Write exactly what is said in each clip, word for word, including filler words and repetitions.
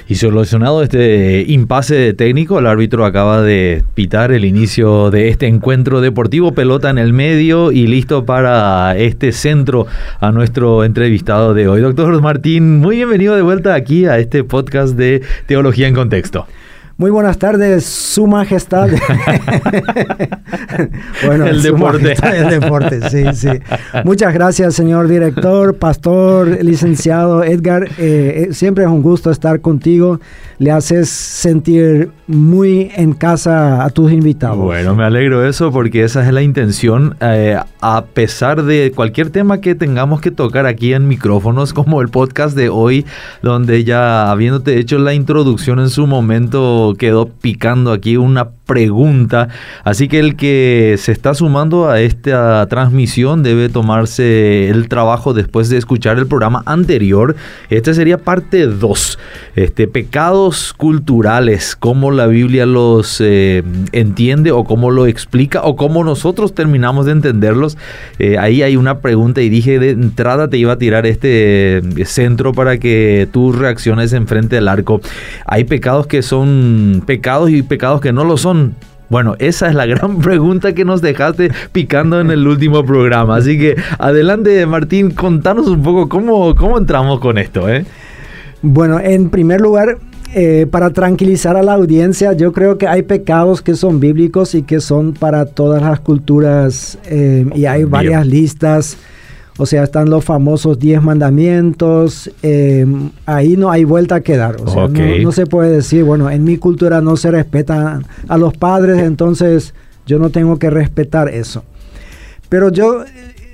Y solucionado este impasse técnico, el árbitro acaba de pitar el inicio de este encuentro deportivo, pelota en el medio y listo para este centro a nuestro entrevistado de hoy. Doctor Martín, muy bienvenido de vuelta aquí a este podcast de Teología en Contexto. Muy buenas tardes, Su Majestad. Bueno, el Su deporte. Majestad, el deporte, sí, sí. Muchas gracias, señor director, pastor, licenciado Edgar. Eh, siempre es un gusto estar contigo. Le haces sentir muy en casa a tus invitados. Bueno, me alegro de eso porque esa es la intención. Eh, a pesar de cualquier tema que tengamos que tocar aquí en micrófonos, como el podcast de hoy, donde ya habiéndote hecho la introducción en su momento, quedó picando aquí una pregunta. Así que el que se está sumando a esta transmisión debe tomarse el trabajo después de escuchar el programa anterior. Este sería parte dos. Este, pecados culturales, cómo la Biblia los eh, entiende o cómo lo explica o cómo nosotros terminamos de entenderlos. Eh, ahí hay una pregunta y dije de entrada te iba a tirar este centro para que tú reacciones en frente del arco. Hay pecados que son pecados y pecados que no lo son. Bueno, esa es la gran pregunta que nos dejaste picando en el último programa. Así que adelante, Martín, contanos un poco cómo, cómo entramos con esto, ¿eh? Bueno, en primer lugar, eh, para tranquilizar a la audiencia, yo creo que hay pecados que son bíblicos y que son para todas las culturas, eh, y hay varias Bien. listas. O sea, están los famosos diez mandamientos, eh, ahí no hay vuelta que dar. O sea, okay. no, no se puede decir, bueno, en mi cultura no se respetan a los padres, entonces yo no tengo que respetar eso. Pero yo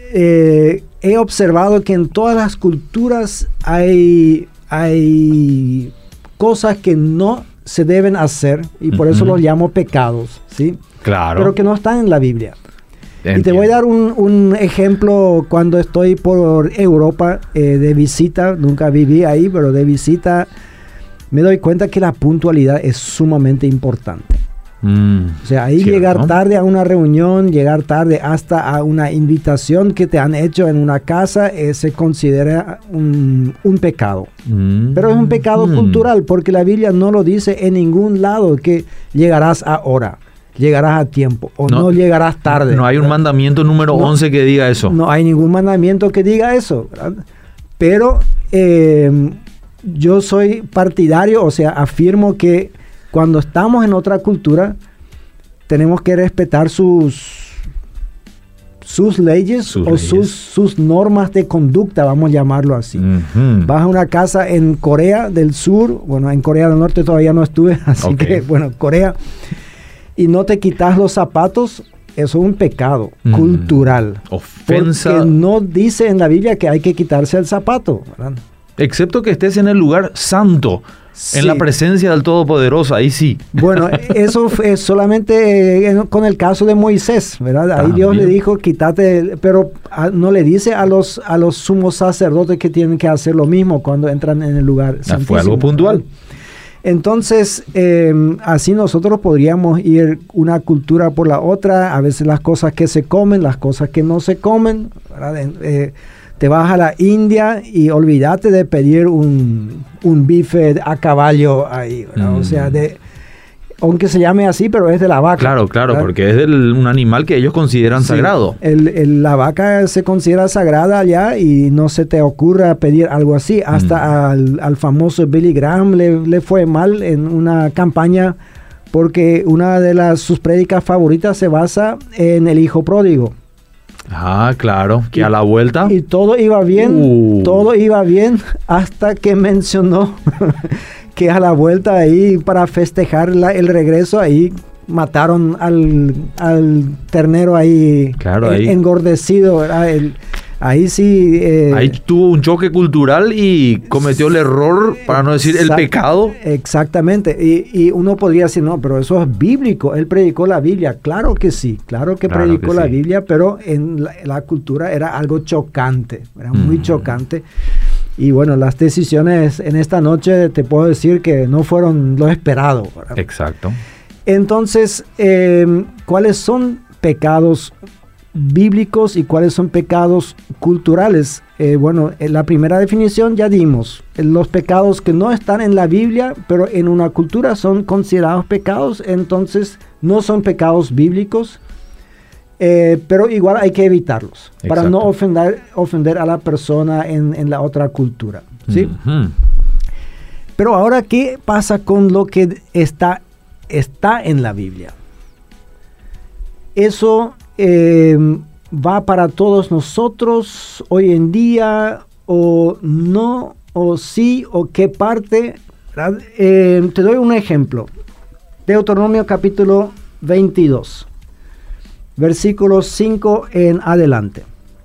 eh, he observado que en todas las culturas hay, hay cosas que no se deben hacer y por uh-huh. eso los llamo pecados, ¿sí? Claro. Pero que no están en la Biblia. Entiendo. Y te voy a dar un, un ejemplo cuando estoy por Europa eh, de visita. Nunca viví ahí, pero de visita me doy cuenta que la puntualidad es sumamente importante. Mm, o sea, ahí cierto, llegar tarde a una reunión, llegar tarde hasta a una invitación que te han hecho en una casa, eh, se considera un, un pecado. Mm, pero es un pecado mm. cultural, porque la Biblia no lo dice en ningún lado que llegarás a hora. Llegarás a tiempo o no, no llegarás tarde. No hay un mandamiento número no, once que diga eso. No hay ningún mandamiento que diga eso, ¿verdad? Pero eh, yo soy partidario, o sea, afirmo que cuando estamos en otra cultura tenemos que respetar sus, sus leyes sus o leyes. Sus, sus normas de conducta, vamos a llamarlo así. Uh-huh. Vas a una casa en Corea del Sur, bueno, en Corea del Norte todavía no estuve, así okay. que, bueno, Corea... y no te quitas los zapatos, eso es un pecado mm. cultural. Ofensa. Porque no dice en la Biblia que hay que quitarse el zapato, ¿verdad? Excepto que estés en el lugar santo, sí. en la presencia del Todopoderoso, ahí sí. Bueno, eso es solamente eh, con el caso de Moisés, ¿verdad? Ahí También. Dios le dijo, quítate, pero a, no le dice a los, a los sumos sacerdotes que tienen que hacer lo mismo cuando entran en el lugar ah, santísimo. Fue algo puntual. ¿verdad? Entonces, eh, así nosotros podríamos ir una cultura por la otra, a veces las cosas que se comen, las cosas que no se comen, ¿verdad? Eh, te vas a la India y olvídate de pedir un, un bife a caballo ahí, ¿verdad? Mm. O sea, de, aunque se llame así, pero es de la vaca. Claro, claro, ¿verdad? Porque es de un animal que ellos consideran sí, sagrado. El, el, la vaca se considera sagrada allá y no se te ocurra pedir algo así. Hasta mm. al, al famoso Billy Graham le, le fue mal en una campaña porque una de las, sus prédicas favoritas se basa en el hijo pródigo. Ah, claro, que y, a la vuelta. Y todo iba bien, uh. todo iba bien hasta que mencionó... que a la vuelta ahí para festejar la, el regreso ahí mataron al, al ternero ahí, claro, eh, ahí. engordecido, ¿verdad? El, ahí sí... Eh, ahí tuvo un choque cultural y cometió el error, para no decir el pecado. Exactamente, y, y uno podría decir, no, pero eso es bíblico, él predicó la Biblia. Claro que sí, claro que claro predicó que la sí. Biblia, pero en la, la cultura era algo chocante, era muy mm. chocante. Y bueno, las decisiones en esta noche te puedo decir que no fueron lo esperado, ¿verdad? Exacto. Entonces, eh, ¿cuáles son pecados bíblicos y cuáles son pecados culturales. Eh, bueno, en la primera definición ya dimos. Los pecados que no están en la Biblia, pero en una cultura son considerados pecados, entonces no son pecados bíblicos, eh, pero igual hay que evitarlos. Exacto. Para no ofender, ofender a la persona en, en la otra cultura, ¿sí? Uh-huh. Pero ahora, ¿qué pasa con lo que está, está en la Biblia? Eso eh, va para todos nosotros hoy en día, o no, o sí, o qué parte. Eh, te doy un ejemplo. Deuteronomio capítulo veintidós, versículos cinco en adelante.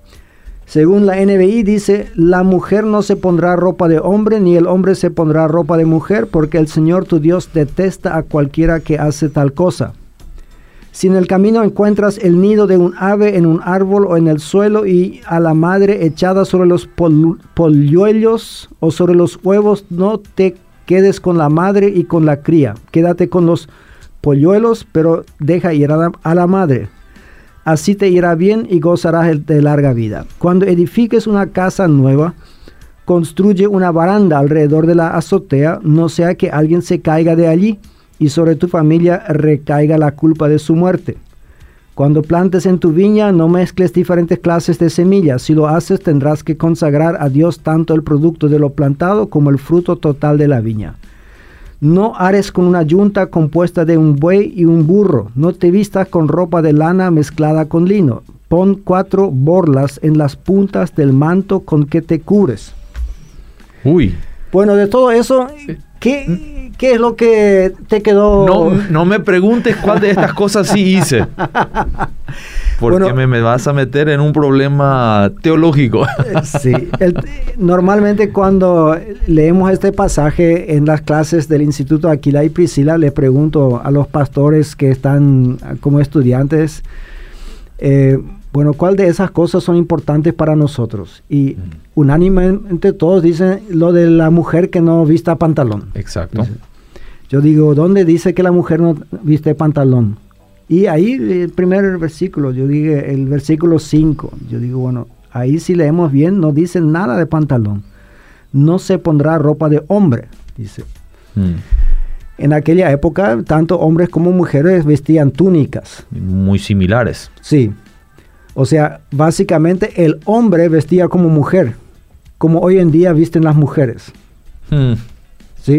Según la N B I dice, la mujer no se pondrá ropa de hombre, ni el hombre se pondrá ropa de mujer, porque el Señor tu Dios detesta a cualquiera que hace tal cosa. Si en el camino encuentras el nido de un ave en un árbol o en el suelo, y a la madre echada sobre los pol- polluelos o sobre los huevos, no te quedes con la madre y con la cría. Quédate con los polluelos, pero deja ir a la, a la madre. Así te irá bien y gozarás de larga vida. Cuando edifiques una casa nueva, construye una baranda alrededor de la azotea, no sea que alguien se caiga de allí y sobre tu familia recaiga la culpa de su muerte. Cuando plantes en tu viña, no mezcles diferentes clases de semillas. Si lo haces, tendrás que consagrar a Dios tanto el producto de lo plantado como el fruto total de la viña. No ares con una yunta compuesta de un buey y un burro. No te vistas con ropa de lana mezclada con lino. Pon cuatro borlas en las puntas del manto con que te cubres. Uy. Bueno, de todo eso, ¿qué, qué es lo que te quedó? No, no me preguntes cuál de estas cosas sí hice. Porque bueno, me, me vas a meter en un problema teológico. Sí. El, normalmente cuando leemos este pasaje en las clases del Instituto Aquila y Priscila, le pregunto a los pastores que están como estudiantes, eh, bueno, ¿cuál de esas cosas son importantes para nosotros? Y mm. unánimemente todos dicen lo de la mujer que no vista pantalón. Exacto. Dice, yo digo, ¿dónde dice que la mujer no viste pantalón? Y ahí el primer versículo, yo dije el versículo cinco, yo digo, bueno, ahí si leemos bien no dice nada de pantalón. No se pondrá ropa de hombre, dice. Mm. En aquella época, tanto hombres como mujeres vestían túnicas. Muy similares. Sí. O sea, básicamente el hombre vestía como mujer, como hoy en día visten las mujeres. Mm. ¿Sí?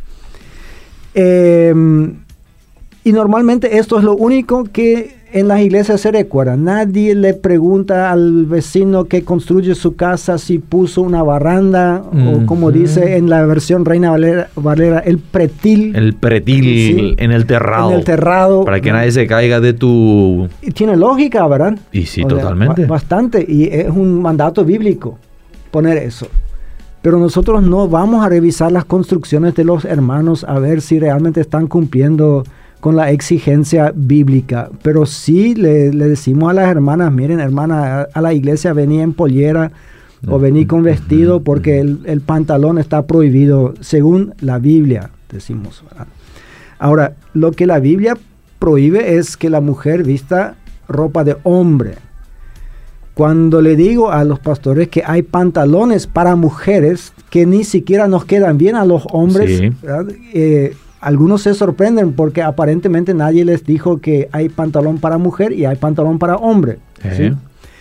Eh, y normalmente esto es lo único que en las iglesias se recuerda. Nadie le pregunta al vecino que construye su casa si puso una baranda, mm, o como mm. dice en la versión Reina Valera, Valera el pretil. El pretil, ¿sí? en el terrado. En el terrado. Para que nadie se caiga de tu... Y tiene lógica, ¿verdad? Y sí, o totalmente. Sea, bastante. Y es un mandato bíblico poner eso. Pero nosotros no vamos a revisar las construcciones de los hermanos a ver si realmente están cumpliendo con la exigencia bíblica, pero sí le, le decimos a las hermanas, miren hermana, a, a la iglesia vení en pollera o vení con vestido porque el, el pantalón está prohibido según la Biblia, decimos. Ahora, lo que la Biblia prohíbe es que la mujer vista ropa de hombre. Cuando le digo a los pastores que hay pantalones para mujeres que ni siquiera nos quedan bien a los hombres, sí. eh, algunos se sorprenden porque aparentemente nadie les dijo que hay pantalón para mujer y hay pantalón para hombre. ¿Eh? ¿Sí?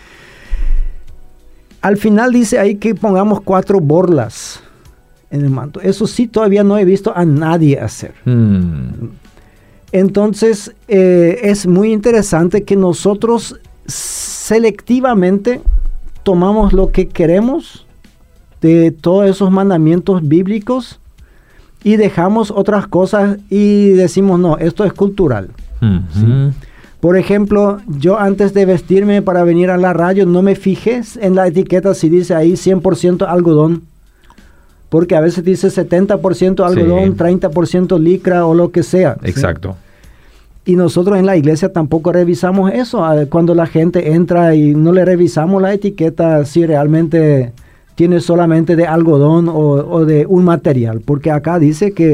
Al final dice ahí que pongamos cuatro borlas en el manto. Eso sí todavía no he visto a nadie hacer. Hmm. Entonces eh, es muy interesante que nosotros selectivamente tomamos lo que queremos de todos esos mandamientos bíblicos y dejamos otras cosas y decimos, no, esto es cultural. Uh-huh. ¿Sí? Por ejemplo, yo antes de vestirme para venir a la radio, no me fijé en la etiqueta si dice ahí cien por ciento algodón. Porque a veces dice setenta por ciento algodón, sí. treinta por ciento licra o lo que sea. Exacto. ¿Sí? Y nosotros en la iglesia tampoco revisamos eso. Cuando la gente entra y no le revisamos la etiqueta si realmente tiene solamente de algodón o, o de un material, porque acá dice que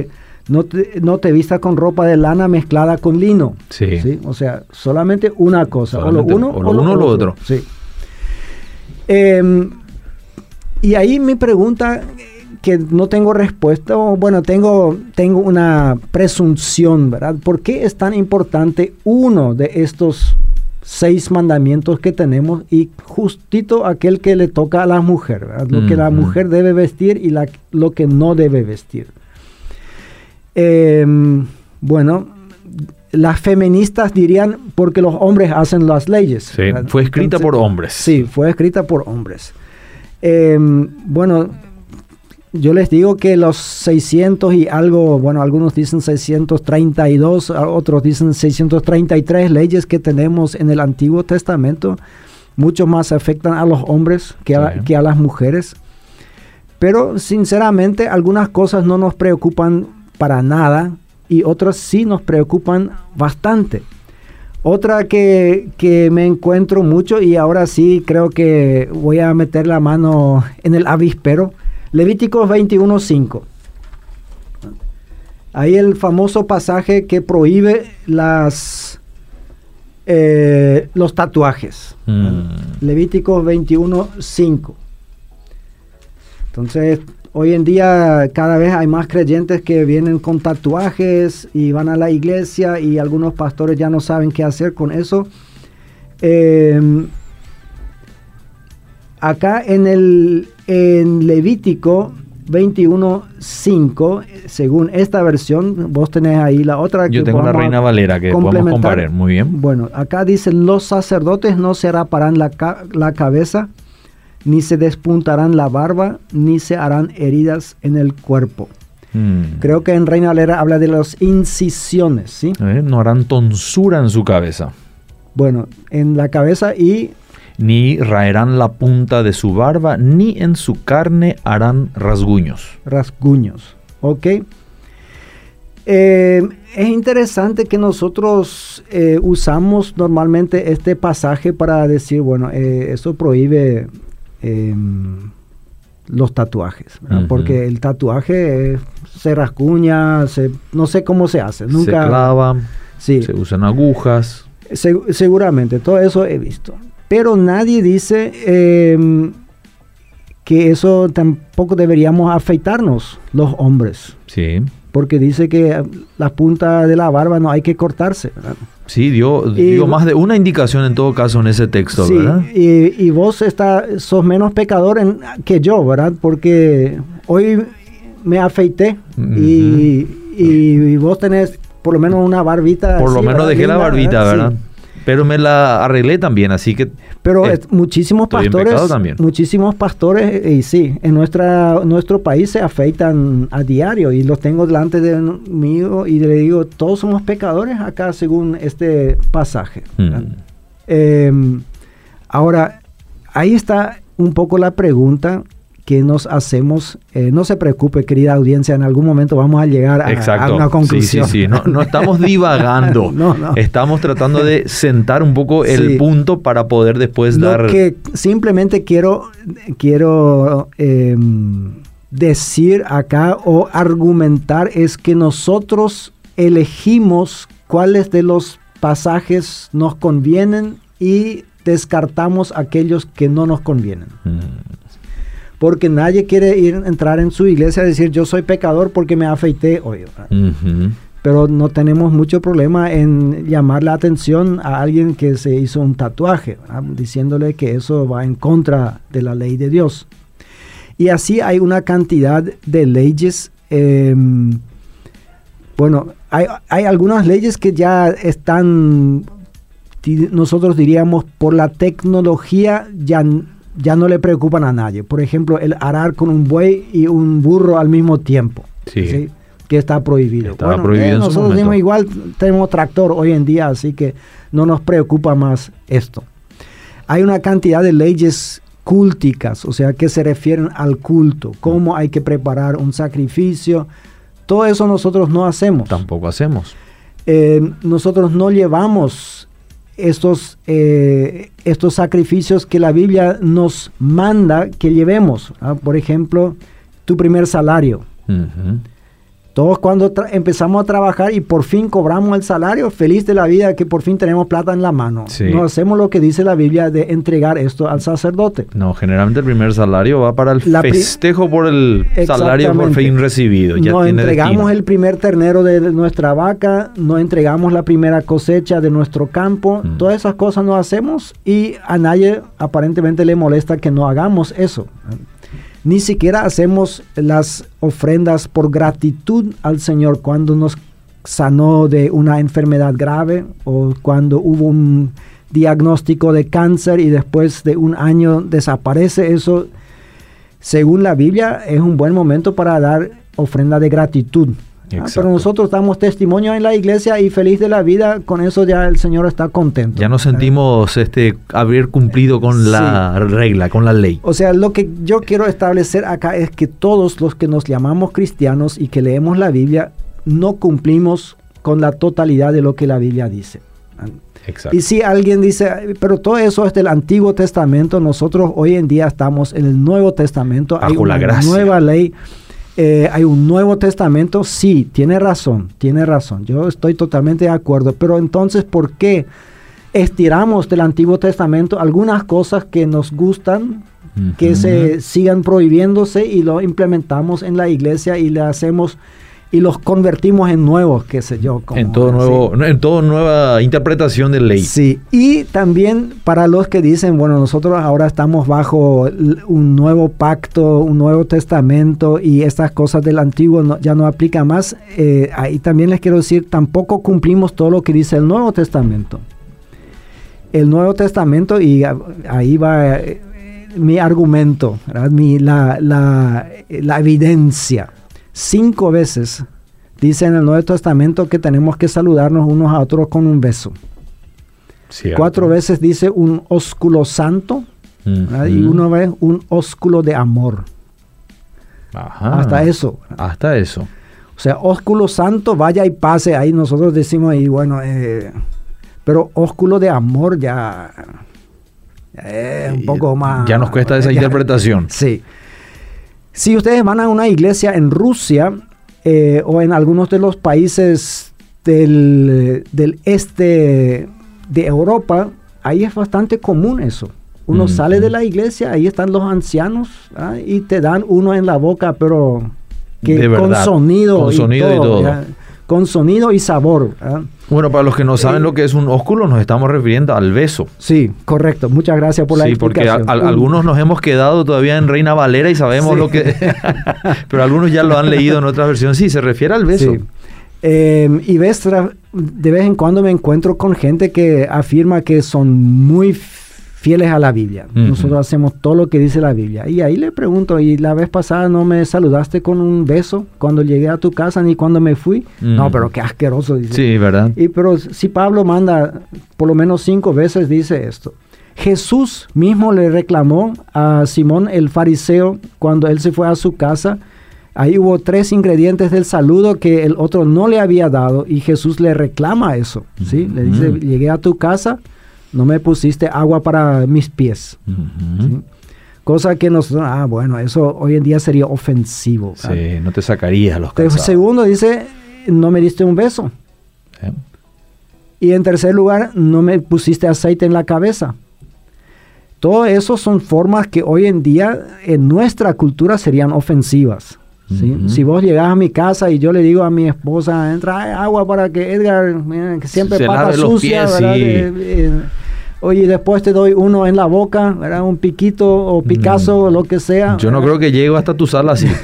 no te, no te vistas con ropa de lana mezclada con lino. Sí. ¿Sí? O sea, solamente una cosa, solamente, o lo uno o lo, uno, o lo otro. otro. Sí. Eh, y ahí mi pregunta, que no tengo respuesta, o bueno, tengo, tengo una presunción, ¿verdad? ¿Por qué es tan importante uno de estos seis mandamientos que tenemos y justito aquel que le toca a la mujer, ¿verdad? Lo mm, que la mujer debe vestir y la, lo que no debe vestir? Eh, bueno, las feministas dirían porque los hombres hacen las leyes. Sí, ¿verdad? Fue escrita Entonces, por hombres. Sí, fue escrita por hombres. Eh, bueno, yo les digo que los seiscientos y algo, bueno, algunos dicen seiscientos treinta y dos, otros dicen seiscientos treinta y tres leyes que tenemos en el Antiguo Testamento, mucho más afectan a los hombres que a, sí. que a las mujeres. Pero sinceramente algunas cosas no nos preocupan para nada y otras sí nos preocupan bastante. Otra que, que me encuentro mucho, y ahora sí creo que voy a meter la mano en el avispero, Levíticos veintiuno cinco. Ahí el famoso pasaje que prohíbe las, eh, los tatuajes. Mm. Levíticos veintiuno cinco. Entonces, hoy en día cada vez hay más creyentes que vienen con tatuajes y van a la iglesia y algunos pastores ya no saben qué hacer con eso. Eh, acá en el en Levítico veintiuno cinco, según esta versión, vos tenés ahí la otra. Yo que tengo la Reina Valera que podemos comparar. Muy bien. Bueno, acá dice: los sacerdotes no se raparán la, ca la cabeza, ni se despuntarán la barba, ni se harán heridas en el cuerpo. Mm. Creo que en Reina Valera habla de las incisiones, ¿sí? Eh, no harán tonsura en su cabeza. Bueno, en la cabeza y... Ni raerán la punta de su barba, ni en su carne harán rasguños. Rasguños, ok. Eh, es interesante que nosotros eh, usamos normalmente este pasaje para decir, bueno, eh, eso prohíbe eh, los tatuajes, uh-huh. Porque el tatuaje eh, se rasguña, se, no sé cómo se hace. Nunca, se clava, sí. Se usan agujas. Se, seguramente, todo eso he visto. Pero nadie dice eh, que eso tampoco deberíamos afeitarnos los hombres. Sí. Porque dice que la punta de la barba no hay que cortarse, ¿verdad? Sí, dio, y, dio más de una indicación en todo caso en ese texto, sí, ¿verdad? Y, y vos está, sos menos pecador en, que yo, ¿verdad? Porque hoy me afeité uh-huh. y, y vos tenés por lo menos una barbita. Por así, lo menos ¿verdad? dejé Linda, la barbita, ¿verdad? ¿verdad? Sí. Pero me la arreglé también, así que... Pero eh, muchísimos pastores, muchísimos pastores, y sí, en nuestra, nuestro país se afeitan a diario y los tengo delante de mí y le digo, todos somos pecadores acá según este pasaje. Mm. Eh, ahora, ahí está un poco la pregunta que nos hacemos. Eh, no se preocupe, querida audiencia, en algún momento vamos a llegar a, a una conclusión. Sí, sí, sí. No, no estamos divagando. no, no. Estamos tratando de sentar un poco el sí. punto para poder después Lo dar... Lo que simplemente quiero, quiero eh, decir acá o argumentar es que nosotros elegimos cuáles de los pasajes nos convienen y descartamos aquellos que no nos convienen. Mm. Porque nadie quiere ir entrar en su iglesia y decir, yo soy pecador porque me afeité hoy. Uh-huh. Pero no tenemos mucho problema en llamar la atención a alguien que se hizo un tatuaje, ¿verdad? Diciéndole que eso va en contra de la ley de Dios. Y así hay una cantidad de leyes. Eh, bueno, hay, hay algunas leyes que ya están, nosotros diríamos, por la tecnología ya ya no le preocupan a nadie. Por ejemplo, el arar con un buey y un burro al mismo tiempo. Sí. ¿sí? Que está prohibido. Estaba bueno, prohibido eh, en su nosotros momento. mismos igual tenemos tractor hoy en día, así que no nos preocupa más esto. Hay una cantidad de leyes cúlticas, o sea, que se refieren al culto, cómo hay que preparar un sacrificio. Todo eso nosotros no hacemos. Tampoco hacemos. Eh, nosotros no llevamos estos, eh, estos sacrificios que la Biblia nos manda que llevemos. ¿ah? Por ejemplo, tu primer salario. Uh-huh. Todos cuando empezamos a trabajar y por fin cobramos el salario, feliz de la vida que por fin tenemos plata en la mano. Sí. No hacemos lo que dice la Biblia de entregar esto al sacerdote. No, generalmente el primer salario va para el la festejo por el salario por fin recibido. Ya no entregamos destino. El primer ternero de nuestra vaca, no entregamos la primera cosecha de nuestro campo. Mm. Todas esas cosas no hacemos y a nadie aparentemente le molesta que no hagamos eso. Ni siquiera hacemos las ofrendas por gratitud al Señor cuando nos sanó de una enfermedad grave o cuando hubo un diagnóstico de cáncer y después de un año desaparece. Eso, según la Biblia, es un buen momento para dar ofrenda de gratitud. Ah, pero nosotros damos testimonio en la iglesia y feliz de la vida, con eso ya el Señor está contento. Ya nos sentimos este, haber cumplido con la sí. regla, con la ley. O sea, lo que yo quiero establecer acá es que todos los que nos llamamos cristianos y que leemos la Biblia, no cumplimos con la totalidad de lo que la Biblia dice. Exacto. Y si alguien dice, pero todo eso es del Antiguo Testamento, nosotros hoy en día estamos en el Nuevo Testamento, bajo hay una la gracia. Nueva ley. Eh, hay un Nuevo Testamento, sí, tiene razón, tiene razón, yo estoy totalmente de acuerdo, pero entonces, ¿por qué estiramos del Antiguo Testamento algunas cosas que nos gustan, uh-huh. que se sigan prohibiéndose y lo implementamos en la iglesia y le hacemos y los convertimos en nuevos, qué sé yo? Como, en todo nuevo, ¿sí? en toda nueva interpretación de ley. Sí, y también para los que dicen, bueno, nosotros ahora estamos bajo un nuevo pacto, un nuevo testamento y estas cosas del antiguo no, ya no aplican más, eh, ahí también les quiero decir, tampoco cumplimos todo lo que dice el Nuevo Testamento. El Nuevo Testamento, y ahí va eh, mi argumento, ¿verdad? Mi, la, la, la evidencia. Cinco veces dice en el Nuevo Testamento que tenemos que saludarnos unos a otros con un beso. Cierto. Cuatro veces dice un ósculo santo, uh-huh. y una vez un ósculo de amor. Ajá. Hasta eso. Hasta eso. O sea, ósculo santo, vaya y pase. Ahí nosotros decimos ahí, bueno, eh, pero ósculo de amor ya es un poco más... Ya nos cuesta esa ya, interpretación. Sí. Si ustedes van a una iglesia en Rusia eh, o en algunos de los países del, del este de Europa, ahí es bastante común eso. Uno mm, sale mm. de la iglesia, ahí están los ancianos, ¿ah? Y te dan uno en la boca, pero que con sonido, con y sonido todo, y todo. ¿ya? Con sonido y sabor. ¿Ah? Bueno, para los que no saben eh, lo que es un ósculo, nos estamos refiriendo al beso. Sí, correcto. Muchas gracias por la sí, explicación. Sí, porque a, a, algunos nos hemos quedado todavía en Reina Valera y sabemos sí. lo que... pero algunos ya lo han leído en otra versión. Sí, se refiere al beso. Sí. Eh, y ves, de vez en cuando me encuentro con gente que afirma que son muy fieles a la Biblia. Uh-huh. Nosotros hacemos todo lo que dice la Biblia. Y ahí le pregunto, ¿y la vez pasada no me saludaste con un beso cuando llegué a tu casa ni cuando me fui? Uh-huh. No, pero qué asqueroso, dice. Sí, ¿verdad? Y pero si Pablo manda por lo menos cinco veces, dice esto. Jesús mismo le reclamó a Simón el fariseo cuando él se fue a su casa. Ahí hubo tres ingredientes del saludo que el otro no le había dado y Jesús le reclama eso, ¿sí? Uh-huh. Le dice, llegué a tu casa, no me pusiste agua para mis pies. Uh-huh. ¿Sí? Cosa que nos... Ah, bueno, eso hoy en día sería ofensivo. Sí, ¿verdad? No te sacaría los calzados. Segundo, dice, no me diste un beso. ¿Eh? Y en tercer lugar, no me pusiste aceite en la cabeza. Todo eso son formas que hoy en día en nuestra cultura serían ofensivas. ¿Sí? Uh-huh. Si vos llegás a mi casa y yo le digo a mi esposa, trae agua para que Edgar, mira, que siempre se pata sucia, pies, ¿verdad? Sí. Eh, eh, oye, después te doy uno en la boca, ¿verdad? Un piquito o Picasso, o mm. lo que sea. Yo no ¿verdad? creo que llego hasta tu sala así.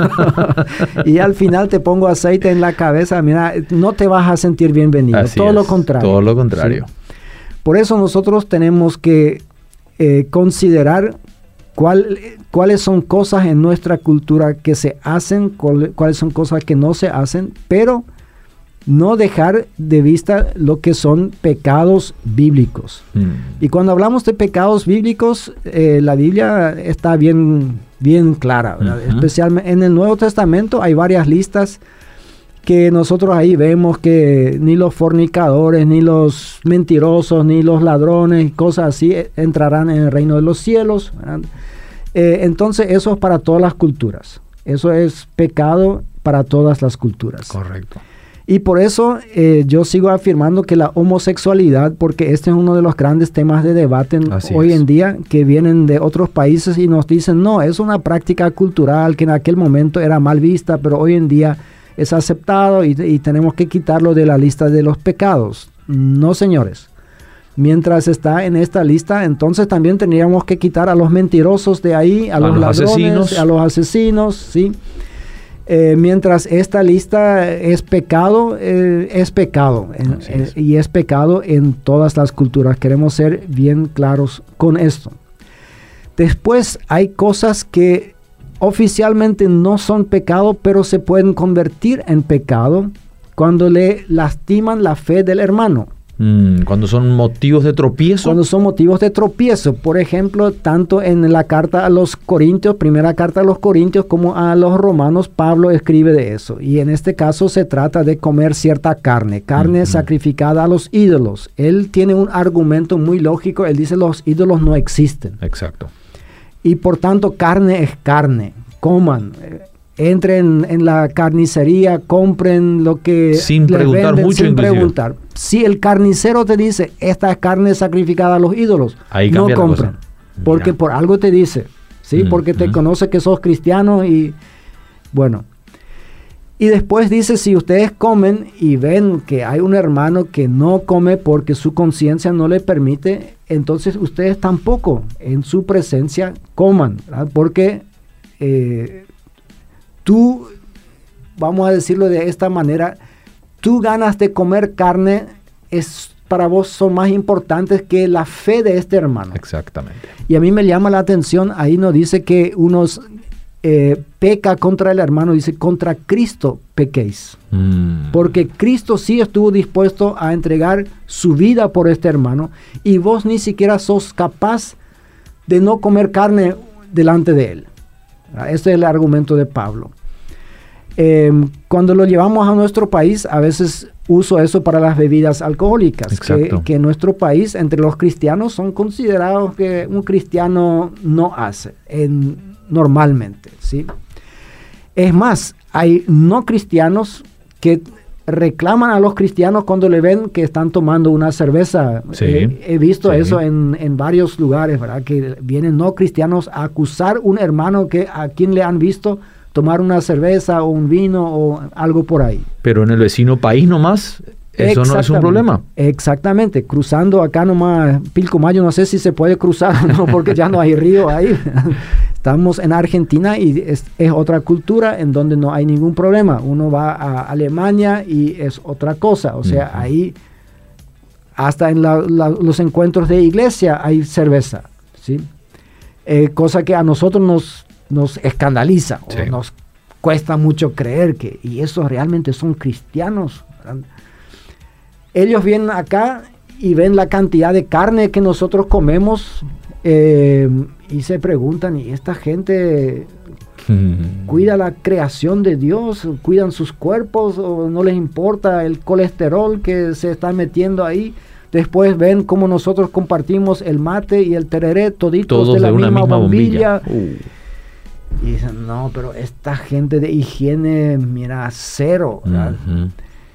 Y al final te pongo aceite en la cabeza, mira, no te vas a sentir bienvenido. Así todo es, lo contrario. Todo lo contrario. ¿Sí? Por eso nosotros tenemos que eh, considerar cuál, cuáles son cosas en nuestra cultura que se hacen, cuál, cuáles son cosas que no se hacen, pero no dejar de vista lo que son pecados bíblicos. Mm. Y cuando hablamos de pecados bíblicos, eh, la Biblia está bien, bien clara, ¿verdad? Uh-huh. Especialmente en el Nuevo Testamento hay varias listas que nosotros ahí vemos que ni los fornicadores, ni los mentirosos, ni los ladrones, cosas así, entrarán en el reino de los cielos. Eh, entonces eso es para todas las culturas. Eso es pecado para todas las culturas. Correcto. Y por eso eh, yo sigo afirmando que la homosexualidad, porque este es uno de los grandes temas de debate en, hoy es. en día, que vienen de otros países y nos dicen, no, es una práctica cultural que en aquel momento era mal vista, pero hoy en día es aceptado y, y tenemos que quitarlo de la lista de los pecados. No, señores. Mientras está en esta lista, entonces también tendríamos que quitar a los mentirosos de ahí, a, a los, los ladrones, asesinos. a los asesinos, ¿sí? Eh, mientras esta lista es pecado, eh, es pecado. En, es. Eh, y es pecado en todas las culturas. Queremos ser bien claros con esto. Después hay cosas que oficialmente no son pecado, pero se pueden convertir en pecado cuando le lastiman la fe del hermano. Mm, cuando son motivos de tropiezo. Cuando son motivos de tropiezo. Por ejemplo, tanto en la carta a los Corintios, primera carta a los Corintios, como a los Romanos, Pablo escribe de eso. Y en este caso se trata de comer cierta carne, carne uh-huh. sacrificada a los ídolos. Él tiene un argumento muy lógico. Él dice, los ídolos no existen. Exacto. Y por tanto, carne es carne. Coman. Entren en la carnicería, compren lo que sin les preguntar venden, mucho, sin inclusive. preguntar. Si el carnicero te dice, esta es carne sacrificada a los ídolos, ahí no compren. Porque por algo te dice, ¿sí? Mm, porque te mm. conoce que sos cristiano y bueno. Y después dice, si ustedes comen y ven que hay un hermano que no come porque su conciencia no le permite, entonces ustedes tampoco en su presencia coman, ¿verdad? Porque eh, tú, vamos a decirlo de esta manera, tus ganas de comer carne es, para vos son más importantes que la fe de este hermano. Exactamente. Y a mí me llama la atención, ahí no dice que unos eh, peca contra el hermano, dice contra Cristo pequéis. Mm. Porque Cristo sí estuvo dispuesto a entregar su vida por este hermano y vos ni siquiera sos capaz de no comer carne delante de él. Este es el argumento de Pablo. Eh, cuando lo llevamos a nuestro país, a veces uso eso para las bebidas alcohólicas, que, que en nuestro país, entre los cristianos, son considerados que un cristiano no hace en, normalmente, ¿sí? Es más, hay no cristianos que reclaman a los cristianos cuando le ven que están tomando una cerveza. Sí, eh, he visto sí. eso en, en varios lugares, ¿verdad? Que vienen no cristianos a acusar a un hermano que a quien le han visto tomar una cerveza o un vino o algo por ahí. Pero en el vecino país nomás, eso no es un problema. Exactamente. Cruzando acá nomás, Pilcomayo, no sé si se puede cruzar, ¿no? Porque ya no hay río ahí. Estamos en Argentina y es, es otra cultura en donde no hay ningún problema. Uno va a Alemania y es otra cosa. O sea, uh-huh. ahí hasta en la, la, los encuentros de iglesia hay cerveza, ¿sí? Eh, cosa que a nosotros nos nos escandaliza, sí. o nos cuesta mucho creer que, y esos realmente son cristianos, ¿verdad? Ellos vienen acá y ven la cantidad de carne que nosotros comemos eh, y se preguntan, ¿y esta gente hmm. cuida la creación de Dios? ¿Cuidan sus cuerpos? ¿O no les importa el colesterol que se está metiendo ahí? Después ven cómo nosotros compartimos el mate y el tereré, toditos Todos de la de misma, misma bombilla. bombilla. Uh. Y dicen, no, pero esta gente de higiene, mira, cero, ¿verdad? Uh-huh.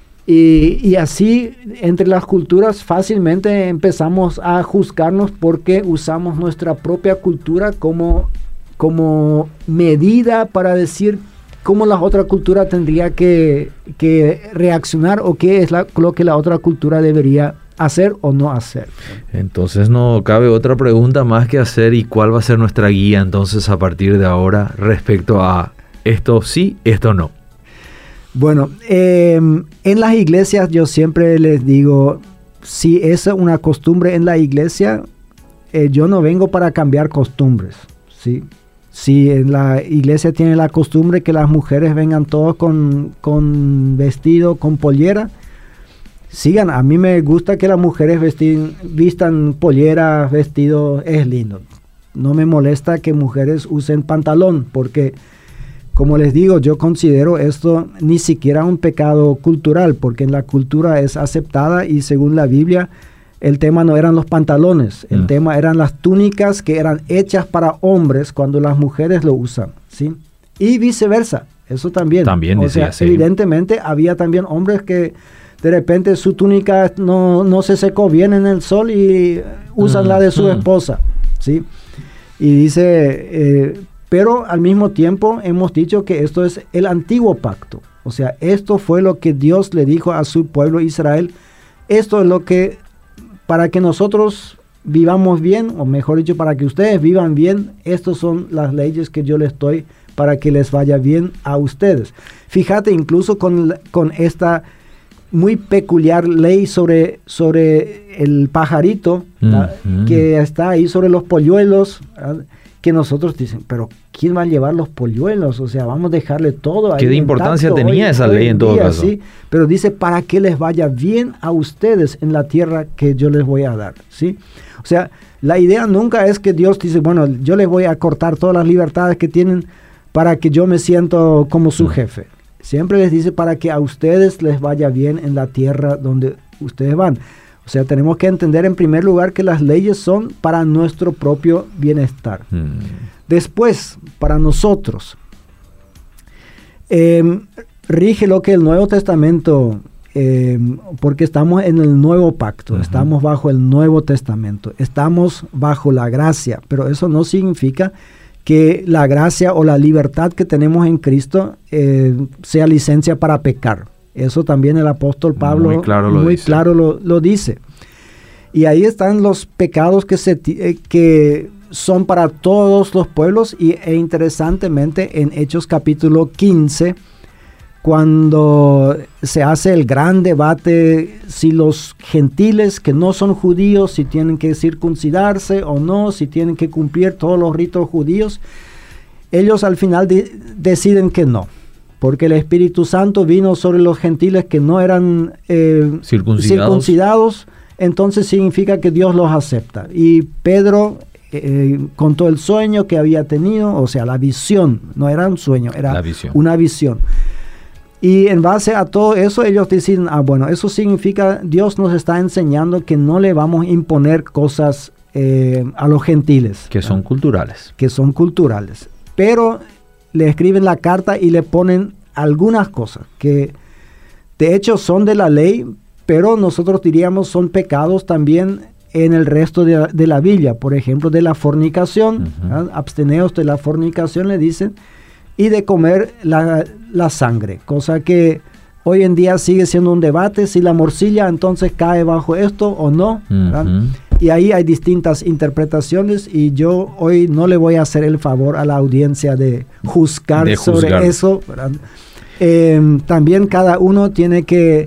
y, y así, entre las culturas, fácilmente empezamos a juzgarnos porque usamos nuestra propia cultura como, como medida para decir cómo la otra cultura tendría que, que reaccionar o qué es la, lo que la otra cultura debería hacer o no hacer. Entonces no cabe otra pregunta más que hacer, ¿y cuál va a ser nuestra guía entonces a partir de ahora respecto a esto sí, esto no? Bueno, eh, en las iglesias yo siempre les digo, si es una costumbre en la iglesia, eh, yo no vengo para cambiar costumbres, ¿sí? Si en la iglesia tiene la costumbre que las mujeres vengan todos con, con vestido, con pollera, sigan. A mí me gusta que las mujeres vestin, vistan polleras, vestido, es lindo. No me molesta que mujeres usen pantalón, porque, como les digo, yo considero esto ni siquiera un pecado cultural, porque en la cultura es aceptada y según la Biblia, el tema no eran los pantalones, el mm. tema eran las túnicas que eran hechas para hombres cuando las mujeres lo usan, ¿sí? Y viceversa. Eso también. También o decía, sea, sí. Evidentemente había también hombres que de repente su túnica no, no se secó bien en el sol y usan mm, la de su mm. esposa, ¿sí? Y dice, eh, pero al mismo tiempo hemos dicho que esto es el antiguo pacto. O sea, esto fue lo que Dios le dijo a su pueblo Israel. Esto es lo que, para que nosotros vivamos bien, o mejor dicho, para que ustedes vivan bien, estas son las leyes que yo les doy para que les vaya bien a ustedes. Fíjate, incluso con, con esta muy peculiar ley sobre, sobre el pajarito, mm-hmm. que está ahí sobre los polluelos, ¿verdad? Que nosotros dicen, pero ¿quién va a llevar los polluelos? O sea, vamos a dejarle todo ahí. ¿Qué de importancia intacto, tenía hoy, esa hoy ley en todo día, caso? ¿sí? Pero dice, para que les vaya bien a ustedes en la tierra que yo les voy a dar, ¿sí? O sea, la idea nunca es que Dios dice, bueno, yo les voy a cortar todas las libertades que tienen para que yo me siento como su jefe. Siempre les dice para que a ustedes les vaya bien en la tierra donde ustedes van. O sea, tenemos que entender en primer lugar que las leyes son para nuestro propio bienestar. Hmm. Después, para nosotros, eh, rige lo que el Nuevo Testamento, eh, porque estamos en el nuevo pacto, uh-huh. estamos bajo el Nuevo Testamento, estamos bajo la gracia, pero eso no significa que la gracia o la libertad que tenemos en Cristo eh, sea licencia para pecar. Eso también el apóstol Pablo muy claro lo, muy dice. Claro lo, lo dice. Y ahí están los pecados que, se, eh, que son para todos los pueblos. Y, e interesantemente en Hechos capítulo quince, cuando se hace el gran debate si los gentiles que no son judíos, si tienen que circuncidarse o no, si tienen que cumplir todos los ritos judíos, ellos al final de, deciden que no. Porque el Espíritu Santo vino sobre los gentiles que no eran eh, circuncidados. circuncidados, entonces significa que Dios los acepta. Y Pedro eh, contó el sueño que había tenido, o sea, la visión, no era un sueño, era visión. una visión. Y en base a todo eso, ellos dicen, ah, bueno, eso significa, Dios nos está enseñando que no le vamos a imponer cosas eh, a los gentiles. Que son ¿no? culturales. Que son culturales. Pero le escriben la carta y le ponen algunas cosas que de hecho son de la ley, pero nosotros diríamos son pecados también en el resto de la, de la Biblia. Por ejemplo, de la fornicación, uh-huh. absteneos de la fornicación le dicen, y de comer la, la sangre, cosa que hoy en día sigue siendo un debate si la morcilla entonces cae bajo esto o no, uh-huh. Y ahí hay distintas interpretaciones y yo hoy no le voy a hacer el favor a la audiencia de juzgar, de juzgar. sobre eso. Eh, también cada uno tiene que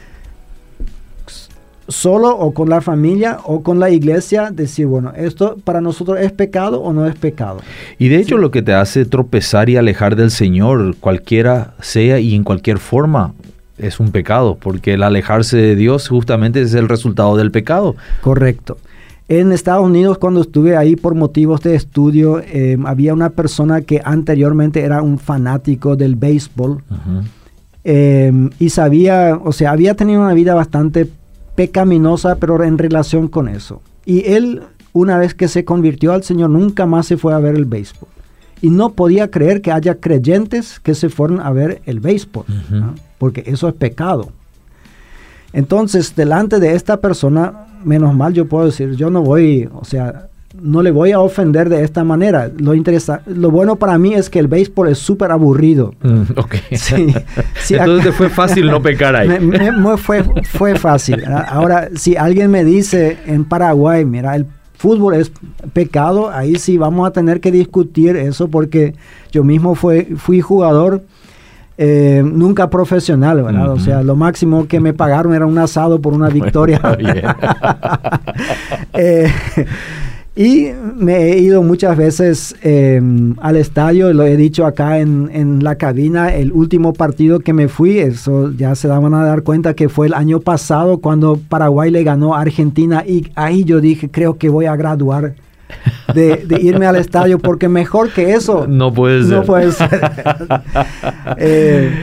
solo o con la familia o con la iglesia decir, bueno, esto para nosotros es pecado o no es pecado. Y de hecho sí. lo que te hace tropezar y alejar del Señor, cualquiera sea y en cualquier forma, es un pecado, porque el alejarse de Dios justamente es el resultado del pecado. Correcto. En Estados Unidos, cuando estuve ahí por motivos de estudio, eh, había una persona que anteriormente era un fanático del béisbol, uh-huh. eh, y sabía, o sea, había tenido una vida bastante pecaminosa, pero en relación con eso. Y él, una vez que se convirtió al Señor, nunca más se fue a ver el béisbol. Y no podía creer que haya creyentes que se fueron a ver el béisbol, uh-huh. ¿no? Porque eso es pecado. Entonces, delante de esta persona, menos mal yo puedo decir, yo no voy, o sea, no le voy a ofender de esta manera. Lo interesa, lo bueno para mí es que el béisbol es súper aburrido. Mm, ok. Sí, sí, entonces te fue fácil no pecar ahí. Me, me, me fue, fue fácil. Ahora, si alguien me dice en Paraguay, mira, el fútbol es pecado, ahí sí vamos a tener que discutir eso porque yo mismo fue, fui jugador. Eh, nunca profesional, ¿verdad? Uh-huh. O sea, lo máximo que me pagaron era un asado por una victoria. Bueno, eh, y me he ido muchas veces eh, al estadio, lo he dicho acá en, en la cabina, el último partido que me fui, eso ya se van a dar cuenta que fue el año pasado cuando Paraguay le ganó a Argentina y ahí yo dije, creo que voy a graduar. De, de irme al estadio porque mejor que eso no puede ser, no puede ser. eh,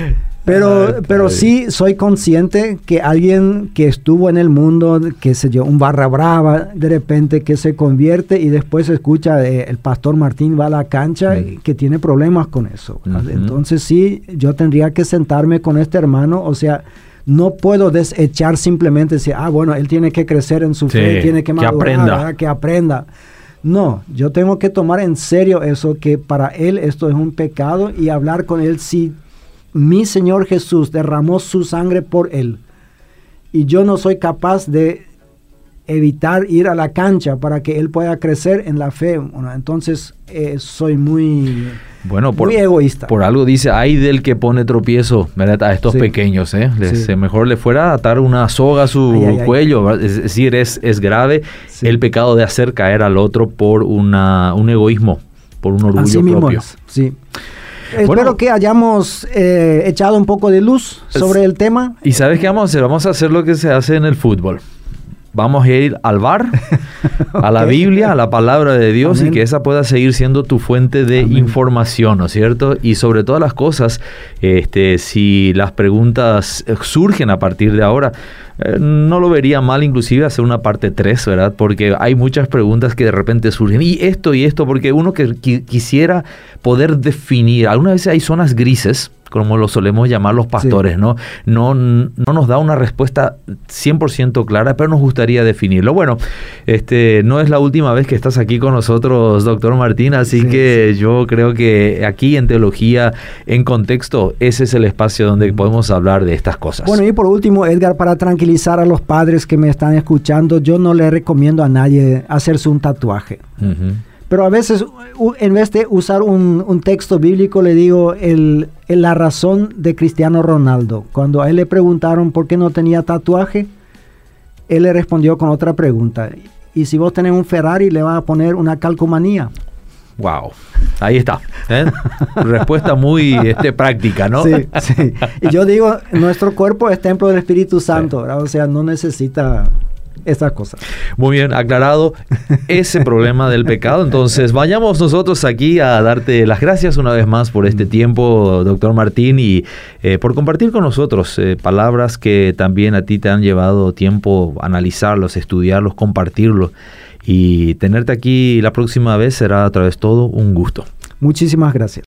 Pero, Ay, pero sí soy consciente que alguien que estuvo en el mundo, que se yo, un barra brava, de repente que se convierte y después escucha eh, el pastor Martín va a la cancha, mm. que tiene problemas con eso. Uh-huh. Entonces sí, yo tendría que sentarme con este hermano, o sea, no puedo desechar simplemente decir, ah, bueno, él tiene que crecer en su sí, fe, tiene que madurar, que aprenda. ¿verdad? que aprenda. No, yo tengo que tomar en serio eso, que para él esto es un pecado y hablar con él si mi Señor Jesús derramó su sangre por él y yo no soy capaz de evitar ir a la cancha para que él pueda crecer en la fe. Bueno, entonces eh, soy muy, bueno, por, muy egoísta. Por algo dice, ay del que pone tropiezo, ¿verdad? A estos sí. pequeños, ¿eh? Les, sí. Mejor le fuera a atar una soga a su ay, ay, cuello. Ay. Es decir, es, es grave sí. el pecado de hacer caer al otro por una, un egoísmo, por un orgullo Así propio. Mismo es, sí. Bueno, espero que hayamos eh, echado un poco de luz sobre es, el tema. ¿Y sabes qué vamos a hacer? Vamos a hacer lo que se hace en el fútbol. Vamos a ir al V A R, a la okay. Biblia, a la palabra de Dios, Amén. Y que esa pueda seguir siendo tu fuente de Amén. Información, ¿no es cierto? Y sobre todas las cosas, este, si las preguntas surgen a partir de ahora, eh, no lo vería mal inclusive hacer una parte tres, ¿verdad? Porque hay muchas preguntas que de repente surgen, y esto y esto, porque uno que qu- quisiera poder definir, algunas veces hay zonas grises, como lo solemos llamar los pastores, sí. ¿no? No, no nos da una respuesta cien por ciento clara, pero nos gustaría definirlo. Bueno, este, no es la última vez que estás aquí con nosotros, doctor Martín, así sí, que sí. yo creo que aquí en Teología en Contexto, ese es el espacio donde podemos hablar de estas cosas. Bueno, y por último, Edgar, para tranquilizar a los padres que me están escuchando, yo no le recomiendo a nadie hacerse un tatuaje. Uh-huh. Pero a veces, en vez de usar un, un texto bíblico, le digo el, el, la razón de Cristiano Ronaldo. Cuando a él le preguntaron por qué no tenía tatuaje, él le respondió con otra pregunta. Y si vos tenés un Ferrari, le vas a poner una calcomanía. Wow, ahí está. ¿eh? Respuesta muy este, práctica, ¿no? Sí, sí. Y yo digo, nuestro cuerpo es templo del Espíritu Santo, sí. ¿verdad? O sea, no necesita... estas cosas. Muy bien, aclarado ese problema del pecado. Entonces, vayamos nosotros aquí a darte las gracias una vez más por este tiempo, doctor Martín, y eh, por compartir con nosotros eh, palabras que también a ti te han llevado tiempo analizarlos, estudiarlos, compartirlos. Y tenerte aquí la próxima vez será a través de todo un gusto. Muchísimas gracias.